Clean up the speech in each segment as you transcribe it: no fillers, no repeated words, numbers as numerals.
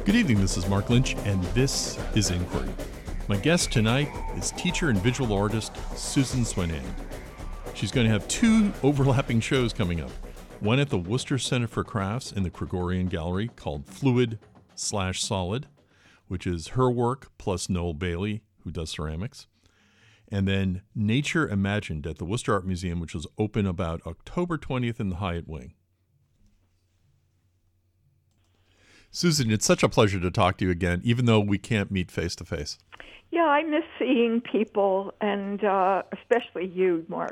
Good evening, this is Mark Lynch, and this is Inquiry. My guest tonight is teacher and visual artist Susan Swainand. She's going to have two overlapping shows coming up. One at the Worcester Center for Crafts in the Krigorian Gallery called Fluid/Solid, which is her work plus Noel Bailey, who does ceramics. And then Nature Imagined at the Worcester Art Museum, which is open about October 20th in the Hyatt Wing. Susan, it's such a pleasure to talk to you again, even though we can't meet face to face. Yeah, I miss seeing people, and especially you, Mark.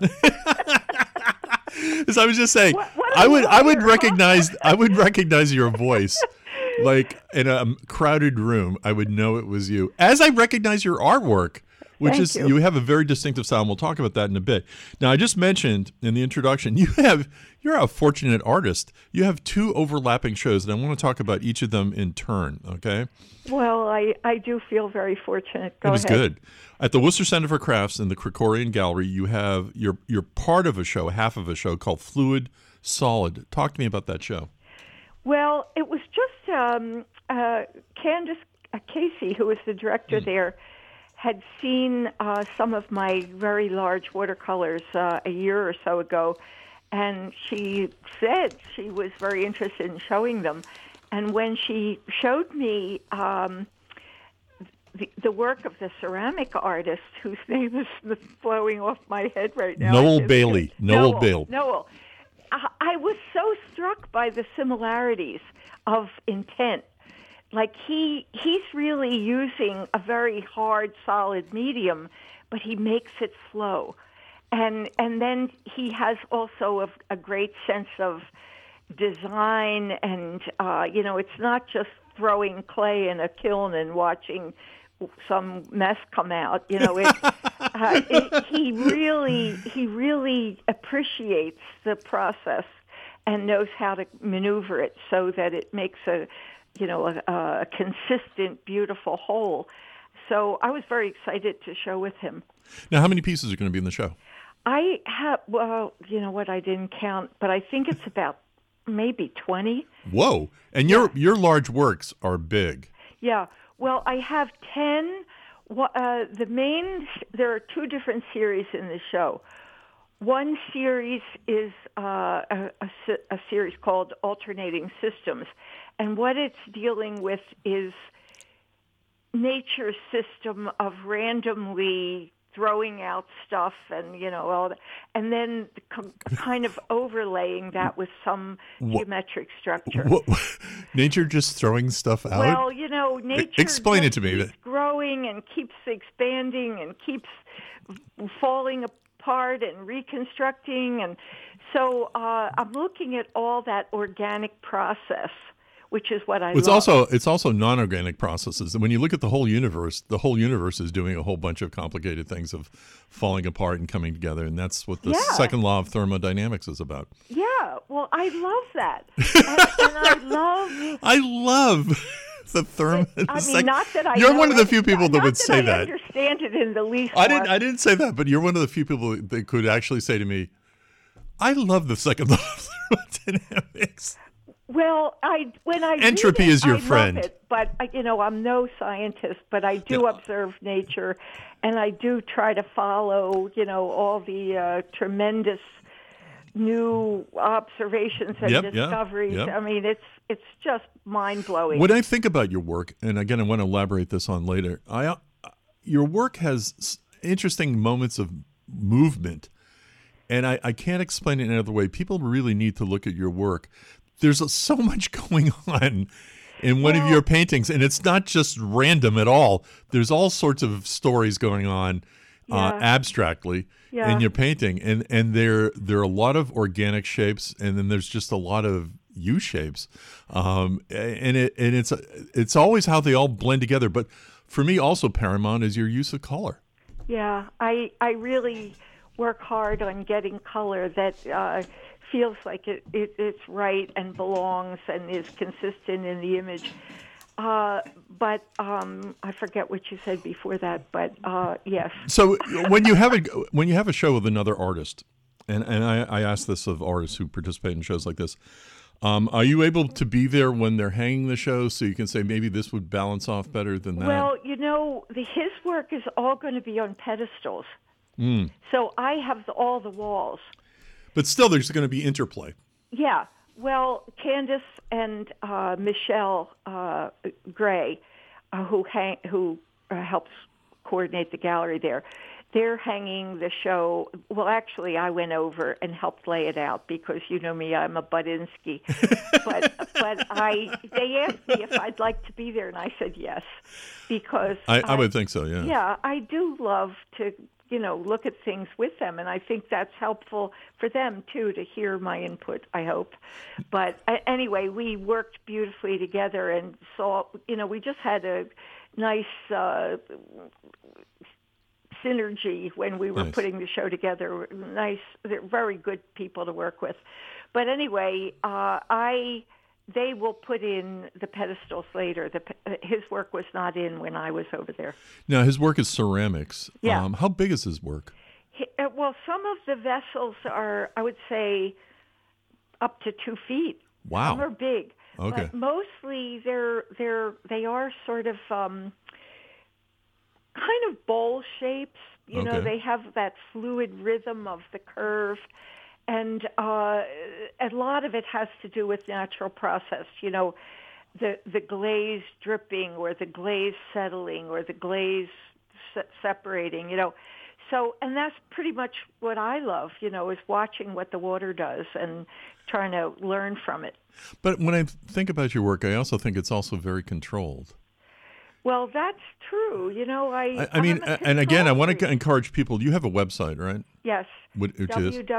As I was just saying, I would recognize your voice, like in a crowded room. I would know it was you, as I recognize your artwork, which Thank is you. have a very distinctive style. And we'll talk about that in a bit. Now, I just mentioned in the introduction, you're a fortunate artist. You have two overlapping shows, and I want to talk about each of them in turn. Okay. Well, I do feel very fortunate. Go It was ahead. good. At the Worcester Center for Crafts in the Krikorian Gallery, you have you're part of a show, half of a show called Fluid/Solid. Talk to me about that show. Well, it was just Candace Casey, who was the director there, had seen some of my very large watercolors a year or so ago, and she said she was very interested in showing them. And when she showed me the work of the ceramic artist, whose name is blowing off my head right now. Noel Bailey. Noel Bailey. Noel. I was so struck by the similarities of intent. Like he's really using a very hard, solid medium, but he makes it flow. And then he has also a great sense of design, and it's not just throwing clay in a kiln and watching some mess come out. He really appreciates the process and knows how to maneuver it so that it makes a consistent, beautiful whole. So I was very excited to show with him. Now, how many pieces are going to be in the show? I have, I didn't count, but I think it's about maybe 20. Whoa. And your large works are big. Yeah. Well, I have 10. There are two different series in the show. One series is a series called Alternating Systems. And what it's dealing with is nature's system of randomly throwing out stuff and, all that, and then kind of overlaying that with some geometric structure. Nature just throwing stuff out? Well, nature Explain it to me. Keeps growing and keeps expanding and keeps falling apart and reconstructing. And so I'm looking at all that organic process, which is what I love. It's also non-organic processes. And when you look at the whole universe is doing a whole bunch of complicated things of falling apart and coming together. And that's what the second law of thermodynamics is about. Yeah, well, I love that. and I love the not that I You're know one of the it, few people that would say I that. understand it in the least. I didn't say that, but you're one of the few people that could actually say to me, I love the second law of thermodynamics. Well, when I entropy read it, is your I friend. love it, but I'm no scientist, but I do observe nature, and I do try to follow all the tremendous new observations and discoveries. Yep. I mean, it's just mind blowing. When I think about your work, and again, I want to elaborate this on later. Your work has interesting moments of movement, and I can't explain it any other way. People really need to look at your work. There's so much going on in one of your paintings, and it's not just random at all. There's all sorts of stories going on abstractly in your painting, and there are a lot of organic shapes, and then there's just a lot of U shapes, and it's always how they all blend together. But for me, also paramount is your use of color. Yeah, I really work hard on getting color that feels like it's right and belongs and is consistent in the image. But I forget what you said before that. But yes. So when you have a show with another artist, and I ask this of artists who participate in shows like this, Are you able to be there when they're hanging the show so you can say maybe this would balance off better than that? Well, his work is all going to be on pedestals. So I have all the walls. But still, there's going to be interplay. Yeah. Well, Candace and Michelle Gray, who helps coordinate the gallery there, they're hanging the show. Well, actually, I went over and helped lay it out because you know me, I'm a Budinsky. but they asked me if I'd like to be there, and I said yes because I would think so. Yeah. Yeah, I do love to look at things with them, and I think that's helpful for them too to hear my input. I hope. But anyway, we worked beautifully together and saw. We just had a nice synergy when we were putting the show together. Nice, they're very good people to work with. But anyway, they will put in the pedestals later. His work was not in when I was over there. Now, his work is ceramics. Yeah. How big is his work? Well, some of the vessels are, I would say, up to 2 feet. Wow. Some are big. Okay. But mostly they are sort of kind of bowl shapes. They have that fluid rhythm of the curve. And a lot of it has to do with natural process, the glaze dripping or the glaze settling or the glaze separating, So, and that's pretty much what I love, is watching what the water does and trying to learn from it. But when I think about your work, I also think it's also very controlled. Well, that's true. I mean, and again, I want to encourage people. You have a website, right? Yes. Which is?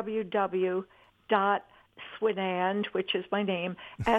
www.swinand, which is my name,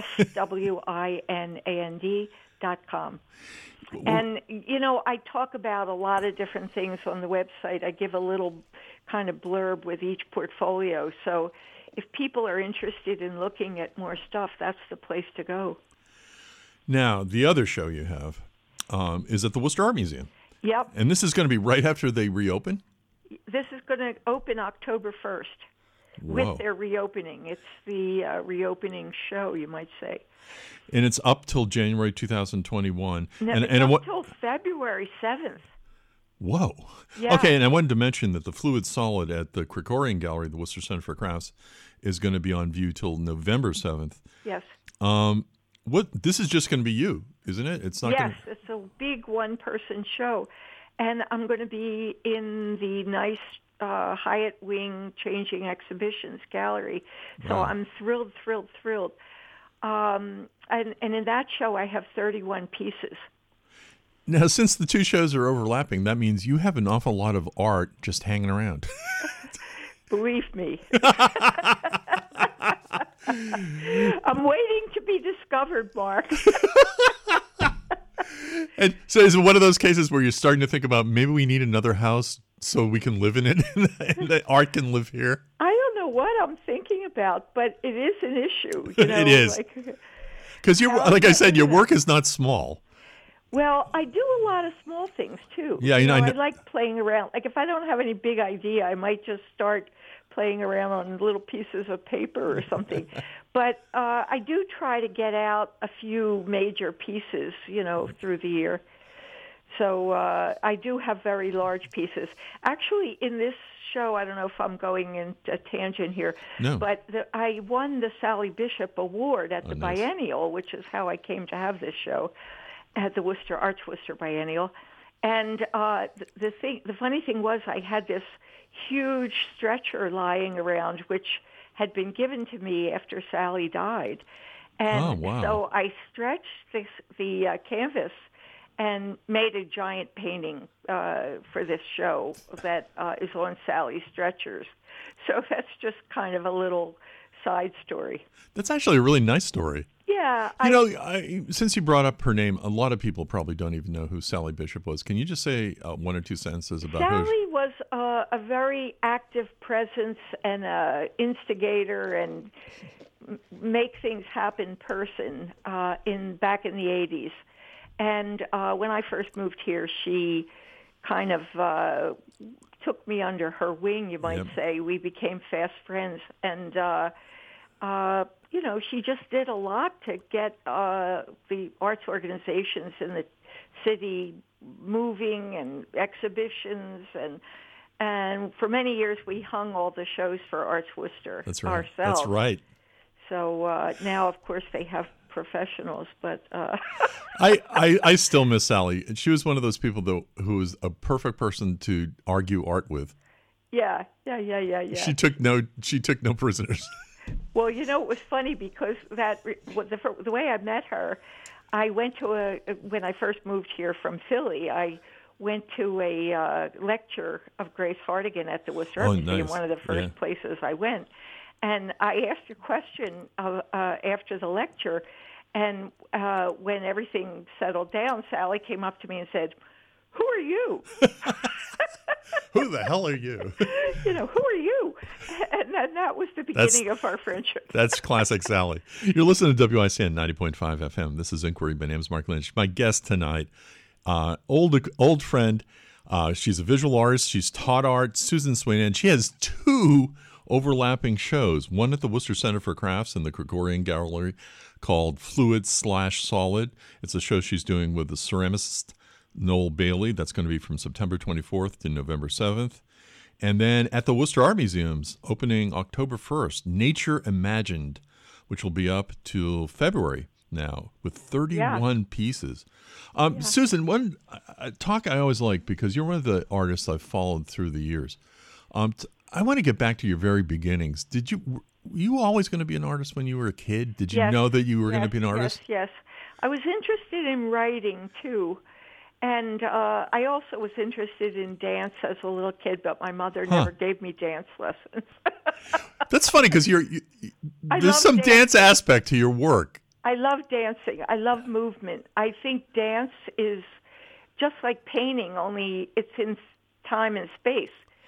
SWINAND.com. And, I talk about a lot of different things on the website. I give a little kind of blurb with each portfolio. So if people are interested in looking at more stuff, that's the place to go. Now, the other show you have is at the Worcester Art Museum. Yep. And this is going to be right after they reopen? This is going to open October 1st. Whoa. With their reopening. It's the reopening show, you might say. And it's up till January 2021. No, and up till February 7th. Whoa. Yeah. Okay, and I wanted to mention that the Fluid Solid at the Krikorian Gallery, the Worcester Center for Crafts, is going to be on view till November 7th. Yes. This is just going to be you, isn't it? It's not. Yes, it's a big one-person show. And I'm going to be in the nice Hyatt Wing Changing Exhibitions Gallery. So Wow. I'm thrilled. And in that show, I have 31 pieces. Now, since the two shows are overlapping, that means you have an awful lot of art just hanging around. Believe me. I'm waiting to be discovered, Mark. And so is it one of those cases where you're starting to think about maybe we need another house so we can live in it and the art can live here? I don't know what I'm thinking about, but it is an issue. It is. Because like I said, your work is not small. Well, I do a lot of small things, too. Yeah, I like playing around. Like, if I don't have any big idea, I might just start playing around on little pieces of paper or something. But I do try to get out a few major pieces, through the year. So I do have very large pieces. Actually, in this show, I don't know if I'm going in a tangent here, no. But I won the Sally Bishop Award at the nice. Biennial, which is how I came to have this show, at the Arts Worcester Biennial. And the funny thing was I had this huge stretcher lying around, which had been given to me after Sally died. And so I stretched the canvas and made a giant painting for this show that is on Sally's stretchers. So that's just kind of a little side story. That's actually a really nice story. Yeah. Since you brought up her name, a lot of people probably don't even know who Sally Bishop was. Can you just say one or two sentences about her? Sally was a very active presence and an instigator and make things happen person back in the 80s. And when I first moved here, she kind of took me under her wing, you might say. We became fast friends. And she just did a lot to get the arts organizations in the city moving and exhibitions and for many years we hung all the shows for Arts Worcester That's right. ourselves. That's right. So now, of course, they have professionals, but I still miss Sally. She was one of those people who was a perfect person to argue art with. Yeah. She took no prisoners. Well, it was funny because the way I met her, I went to when I first moved here from Philly, I went to a lecture of Grace Hardigan at the Worcester Art Museum, nice. one of the first places I went. And I asked a question after the lecture, and when everything settled down, Sally came up to me and said, "Who are you?" Who the hell are you? Who are you? And then that was the beginning of our friendship. That's classic Sally. You're listening to WICN 90.5 FM. This is Inquiry. My name is Mark Lynch. My guest tonight, old friend. She's a visual artist. She's taught art. Susan Sweeney. And she has two overlapping shows. One at the Worcester Center for Crafts in the Gregorian Gallery called Fluid/Solid. It's a show she's doing with the ceramicist Noel Bailey. That's going to be from September 24th to November 7th. And then at the Worcester Art Museums, opening October 1st, Nature Imagined, which will be up till February now with 31 pieces. Susan, one talk I always like, because you're one of the artists I've followed through the years. I want to get back to your very beginnings. Were you always going to be an artist when you were a kid? Did you know that you were going to be an artist? Yes. I was interested in writing, too. And I also was interested in dance as a little kid, but my mother never gave me dance lessons. That's funny because there's some dance aspect to your work. I love dancing. I love movement. I think dance is just like painting, only it's in time and space.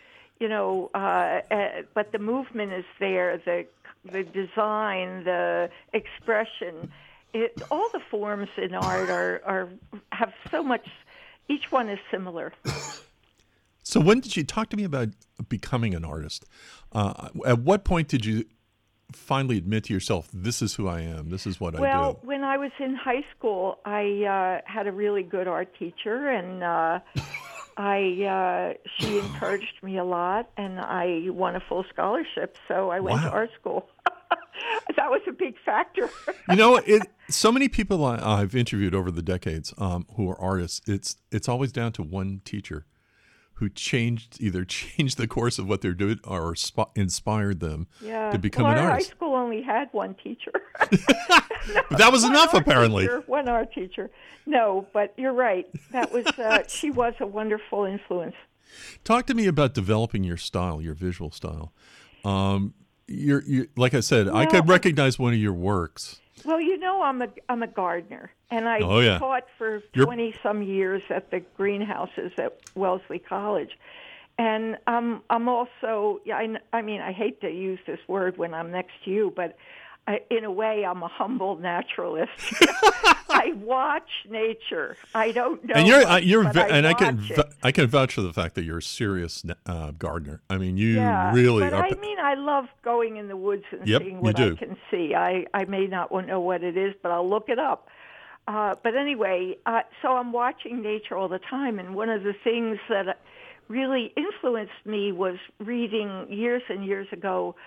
But the movement is there, the design, the expression. All the forms in art have so much. Each one is similar. So when did you talk to me about becoming an artist? At what point did you finally admit to yourself, this is who I am, this is what I do? Well, when I was in high school, I had a really good art teacher, and she encouraged me a lot, and I won a full scholarship, so I went to art school. That was a big factor. So many people I've interviewed over the decades who are artists, it's always down to one teacher who either changed the course of what they're doing or inspired them to become an artist. High school only had one teacher. But that was enough, apparently. One art teacher. No, but you're right. That was she was a wonderful influence. Talk to me about developing your style, your visual style. You're like I said, I could recognize one of your works. Well, I'm a gardener, and I taught for 20-some years at the greenhouses at Wellesley College. And I'm also, I mean, I hate to use this word when I'm next to you, but in a way, I'm a humble naturalist. I watch nature. I don't know. And I can vouch for the fact that you're a serious gardener. I mean, you really but are. I mean, I love going in the woods and seeing what I can see. I may not know what it is, but I'll look it up. But anyway, so I'm watching nature all the time, and one of the things that really influenced me was reading years and years ago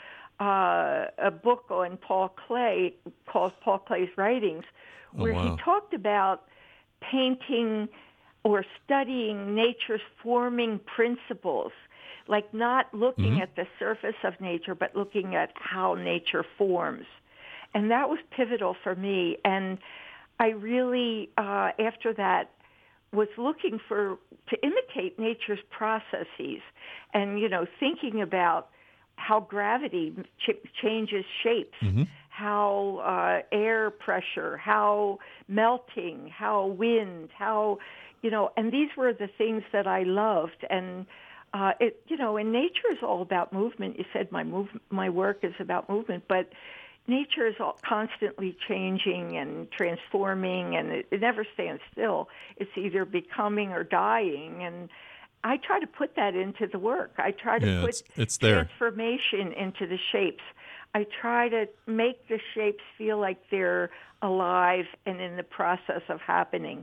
a book on Paul Klee called Paul Klee's Writings, where he talked about painting or studying nature's forming principles, like not looking at the surface of nature, but looking at how nature forms. And that was pivotal for me. And I really, after that, was looking to imitate nature's processes and, thinking about how gravity changes shapes, how air pressure, how melting, how wind, how, and these were the things that I loved. And, and nature is all about movement. You said my work is about movement, but nature is constantly changing and transforming, and it never stands still. It's either becoming or dying, and I try to put that into the work. I try to put it's there. Transformation into the shapes. I try to make the shapes feel like they're alive and in the process of happening.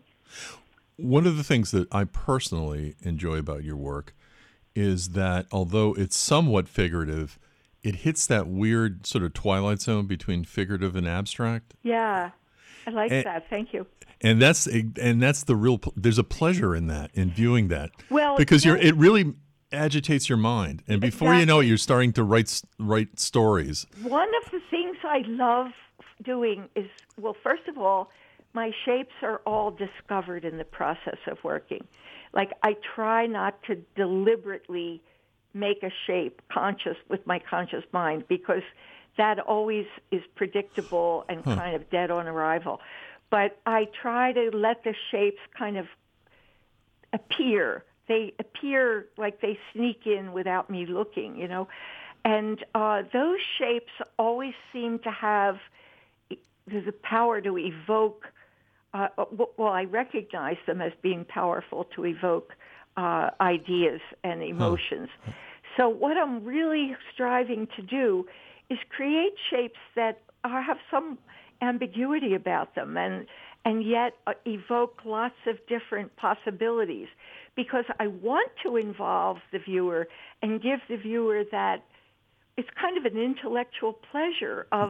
One of the things that I personally enjoy about your work is that although it's somewhat figurative, it hits that weird sort of twilight zone between figurative and abstract. Yeah, I like And, that. Thank you. and that's the real. There's a pleasure in that, in viewing that, Well, because yeah, it really agitates your mind, and before you know it, exactly. you're starting to write stories. One of the things I love doing is, well, first of all, my shapes are all discovered in the process of working. Like, I try not to deliberately make a shape conscious with my conscious mind, because that always is predictable and kind of dead on arrival. But I try to let the shapes kind of appear. They appear like they sneak in without me looking, you know. And those shapes always seem to have the power to evoke. Well, I recognize them as being powerful to evoke ideas and emotions. So what I'm really striving to do is create shapes that have some ambiguity about them, and yet evoke lots of different possibilities, because I want to involve the viewer and give the viewer that it's kind of an intellectual pleasure of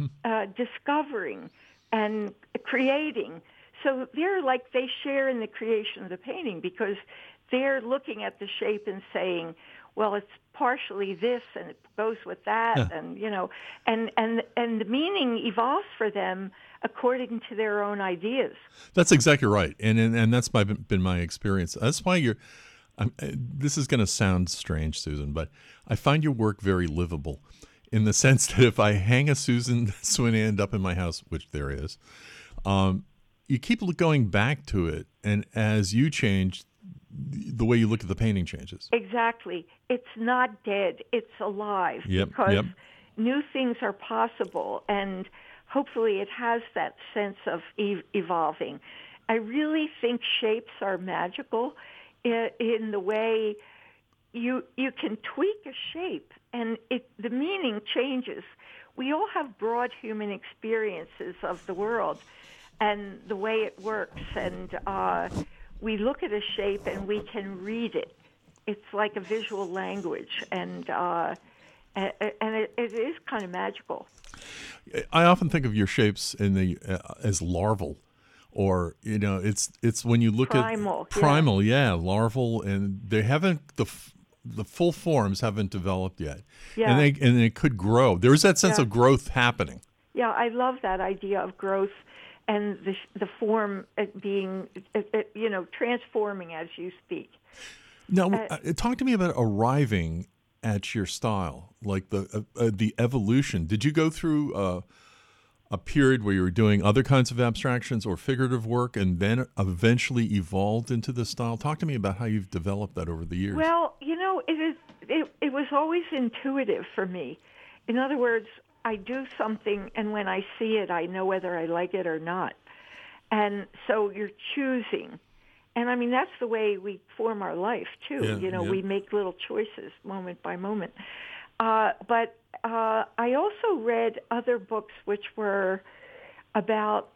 discovering and creating. So they're like, they share in the creation of the painting, because they're looking at the shape and saying, well, it's partially this and it goes with that, and you know, and the meaning evolves for them according to their own ideas. That's exactly right, and that's been my experience. That's why this is going to sound strange, Susan, but I find your work very livable, in the sense that if I hang a Susan Swinand up in my house, which there is, you keep going back to it, and as you change, the way you look at the painting changes. Exactly. It's not dead. It's alive, Yep. because Yep. new things are possible, and hopefully it has that sense of evolving. I really think shapes are magical in the way you can tweak a shape and the meaning changes. We all have broad human experiences of the world and the way it works, and we look at a shape and we can read it. It's like a visual language, and it is kind of magical. I often think of your shapes as larval, or it's when you look Primal, at primal, larval, and they haven't the full forms haven't developed yet, Yeah. and they could grow. There's that sense Yeah. of growth happening. Yeah, I love that idea of growth and the form being, transforming as you speak. Now, talk to me about arriving at your style, like the evolution. Did you go through a period where you were doing other kinds of abstractions or figurative work, and then eventually evolved into this style? Talk to me about how you've developed that over the years. Well, it was always intuitive for me. In other words, I do something, and when I see it, I know whether I like it or not. And so you're choosing. And I mean, that's the way we form our life, too. Yeah. We make little choices moment by moment. But I also read other books which were about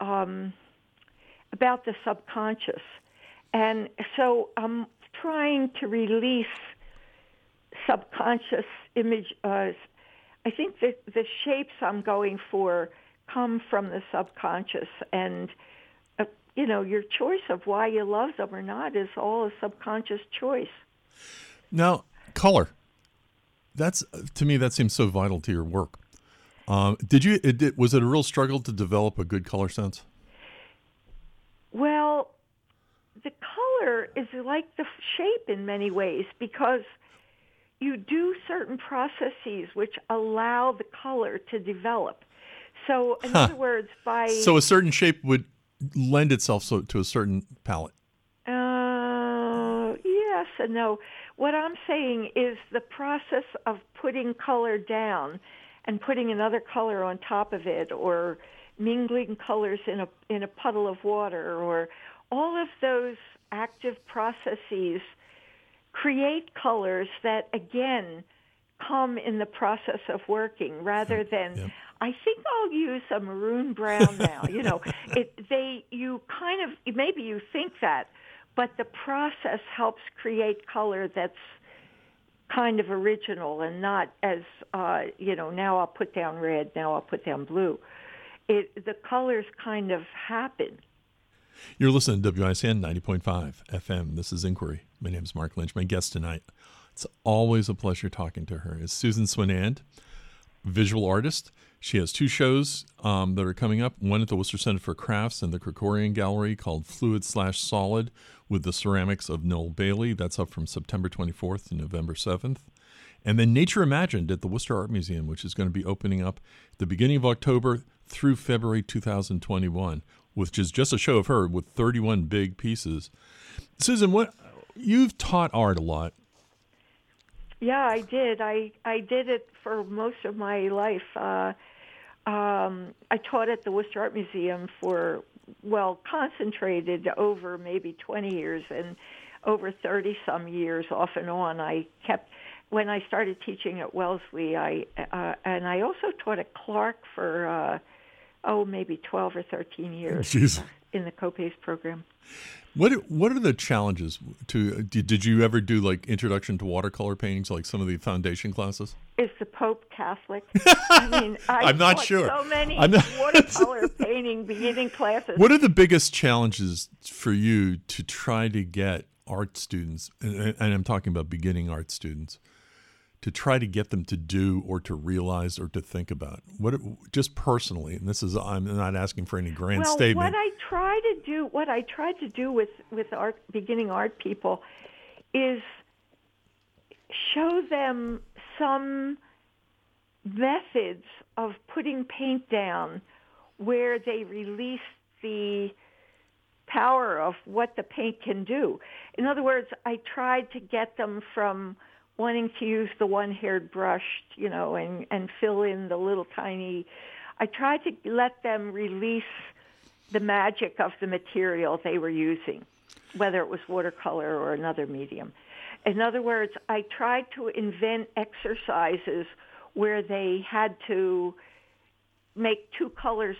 the subconscious. And so I'm trying to release subconscious image. I think that the shapes I'm going for come from the subconscious, and your choice of why you love them or not is all a subconscious choice. Now, color. To me, that seems so vital to your work. Was it a real struggle to develop a good color sense? Well, the color is like the shape in many ways, because you do certain processes which allow the color to develop. So, in other words, So a certain shape would lend itself to a certain palette. Yes and no. What I'm saying is the process of putting color down and putting another color on top of it, or mingling colors in a puddle of water, or all of those active processes create colors that, again, come in the process of working rather than, Yep. I think I'll use a maroon brown now. You kind of, maybe you think that, but the process helps create color that's kind of original and not as, now I'll put down red, now I'll put down blue. The colors kind of happen. You're listening to WICN 90.5 FM. This is Inquiry. My name is Mark Lynch. My guest tonight, it's always a pleasure talking to her, is Susan Swinand, visual artist. She has two shows that are coming up, one at the Worcester Center for Crafts and the Krikorian Gallery called Fluid/Solid with the ceramics of Noel Bailey. That's up from September 24th to November 7th. And then Nature Imagined at the Worcester Art Museum, which is going to be opening up at the beginning of October through February 2021, which is just a show of her with 31 big pieces. Susan, you've taught art a lot. Yeah, I did. I did it for most of my life. I taught at the Worcester Art Museum for, concentrated over maybe 20 years and over 30-some years off and on. When I started teaching at Wellesley, and I also taught at Clark for, maybe 12 or 13 years. Jeez. In the COPACE program. What are the challenges did you ever do like introduction to watercolor paintings, like some of the foundation classes? Is the Pope Catholic? I mean, I'm not sure. So many watercolor painting beginning classes. What are the biggest challenges for you to try to get art students, and I'm talking about beginning art students, to try to get them to do or to realize or to think about? What, just personally, and I'm not asking for any grand statement. What I try to do with art, beginning art people, is show them some methods of putting paint down where they release the power of what the paint can do. In other words, I tried to get them from wanting to use the one-haired brush, and fill in the little tiny. I tried to let them release the magic of the material they were using, whether it was watercolor or another medium. In other words, I tried to invent exercises where they had to make two puddles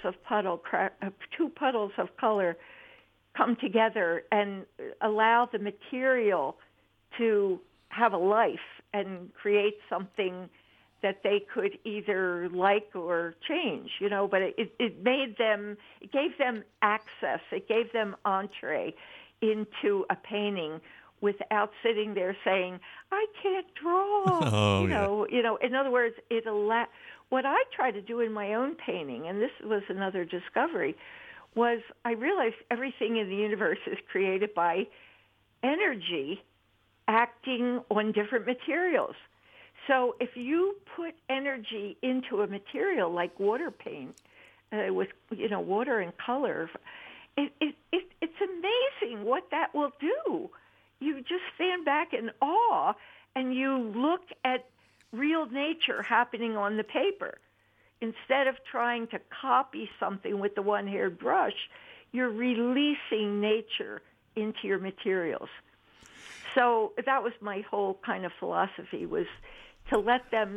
of color come together and allow the material to have a life and create something that they could either like or change, but it gave them access, it gave them entree into a painting without sitting there saying, I can't draw. In other words, what I try to do in my own painting, and this was another discovery, was I realized everything in the universe is created by energy acting on different materials. So if you put energy into a material like water paint, with water and color, it's amazing what that will do. You just stand back in awe and you look at real nature happening on the paper. Instead of trying to copy something with the one-haired brush, you're releasing nature into your materials. So that was my whole kind of philosophy, was to let them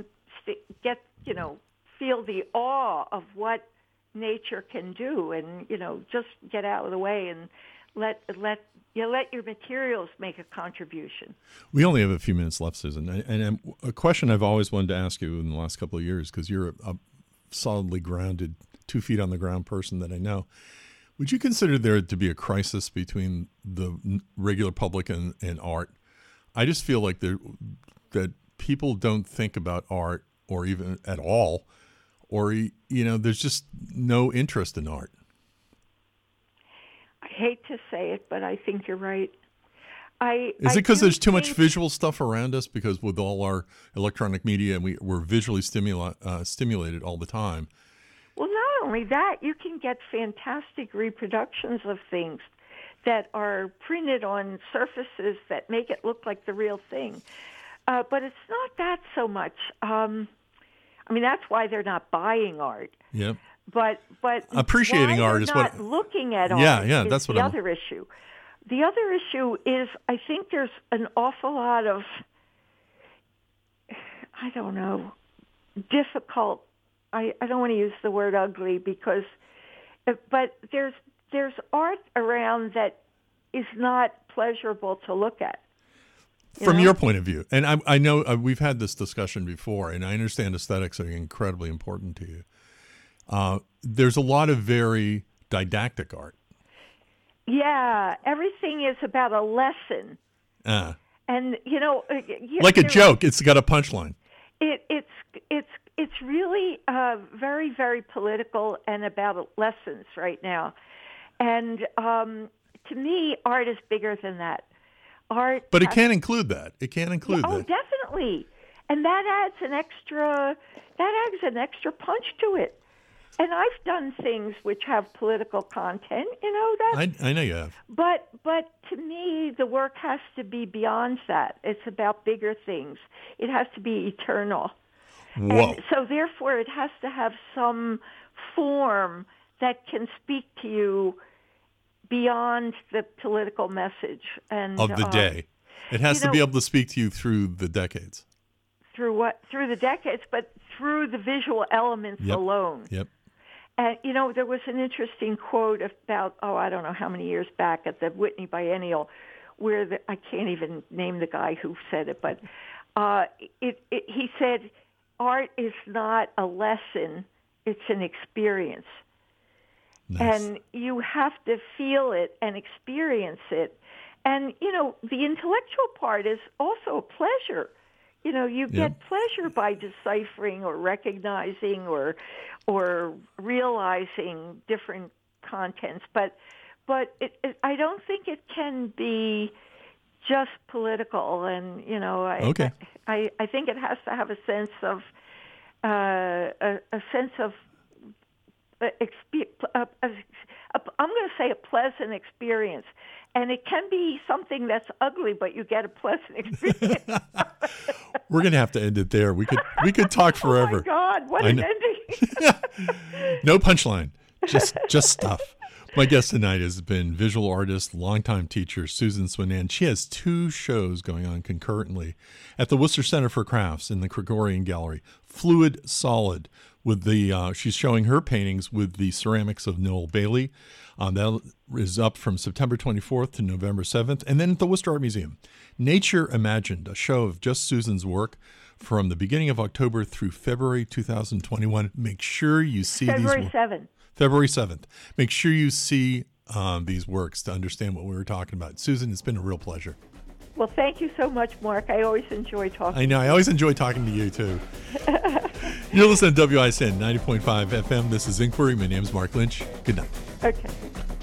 feel the awe of what nature can do, and just get out of the way and let your materials make a contribution. We only have a few minutes left, Susan, and a question I've always wanted to ask you in the last couple of years, because you're a solidly grounded, 2 feet on the ground person that I know. Would you consider there to be a crisis between the regular public and art? I just feel like that people don't think about art, or even at all, or there's just no interest in art. I hate to say it, but I think you're right. Is it because there's too much visual stuff around us? Because with all our electronic media, and we're visually stimulated all the time. Well, not only that, you can get fantastic reproductions of things that are printed on surfaces that make it look like the real thing. But it's not that so much. That's why they're not buying art. Yep. But appreciating art is what. Looking at art. That's what the other issue. The other issue is, I think there's an awful lot of, I don't know, difficult. I don't want to use the word ugly because, but there's art around that is not pleasurable to look at. From your point of view, and I know we've had this discussion before, and I understand aesthetics are incredibly important to you. There's a lot of very didactic art. Yeah, everything is about a lesson. And like a joke, it's got a punchline. It's really very, very political and about lessons right now. And to me, art is bigger than that. But it can include that. It can include that. Oh, definitely. And that adds an extra punch to it. And I've done things which have political content, I know you have. But to me, the work has to be beyond that. It's about bigger things. It has to be eternal. Whoa. And so therefore, it has to have some form that can speak to you beyond the political message and of the day. It has to be able to speak to you through the decades. Through the decades, but through the visual elements alone. Yep. And, there was an interesting quote about, I don't know how many years back at the Whitney Biennial where I can't even name the guy who said it, but he said, art is not a lesson, it's an experience. Nice. And you have to feel it and experience it. And, the intellectual part is also a pleasure. You get pleasure by deciphering or recognizing or realizing different contents. But I don't think it can be just political. And, I think it has to have a sense of I'm going to say a pleasant experience. And it can be something that's ugly, but you get a pleasant experience. We're going to have to end it there. We could talk forever. Oh, my God. What an ending. No punchline. Just stuff. My guest tonight has been visual artist, longtime teacher Susan Swinan. She has 2 shows going on concurrently at the Worcester Center for Crafts in the Gregorian Gallery. Fluid Solid, with she's showing her paintings with the ceramics of Noel Bailey. That is up from September 24th to November 7th. And then at the Worcester Art Museum, Nature Imagined, a show of just Susan's work from the beginning of October through February 2021. Make sure you see February 7th. February 7th. Make sure you see these works to understand what we were talking about. Susan, it's been a real pleasure. Well, thank you so much, Mark. I always enjoy talking. I know. I always enjoy talking to you, too. You're listening to WISN 90.5 FM. This is Inquiry. My name is Mark Lynch. Good night. Okay.